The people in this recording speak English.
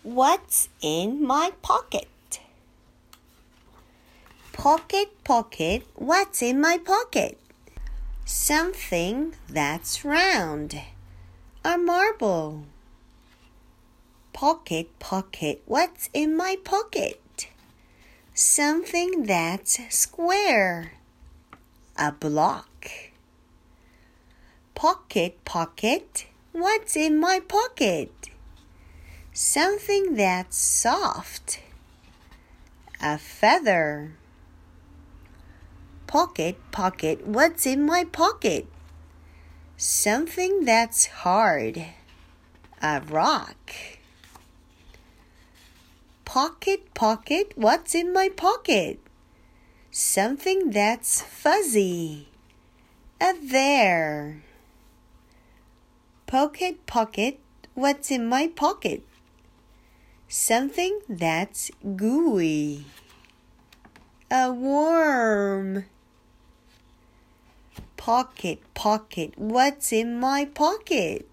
What's in my pocket? Pocket, pocket, what's in my pocket? Something that's round. A marble. Pocket, pocket, what's in my pocket? Something that's square. A block. Pocket, pocket, what's in my pocket? Something that's soft. A feather. Pocket, pocket, what's in my pocket? Something that's hard. A rock. Pocket, pocket, what's in my pocket? Something that's fuzzy. A bear. Pocket, pocket, what's in my pocket? Something that's gooey. A worm. Pocket, pocket, what's in my pocket?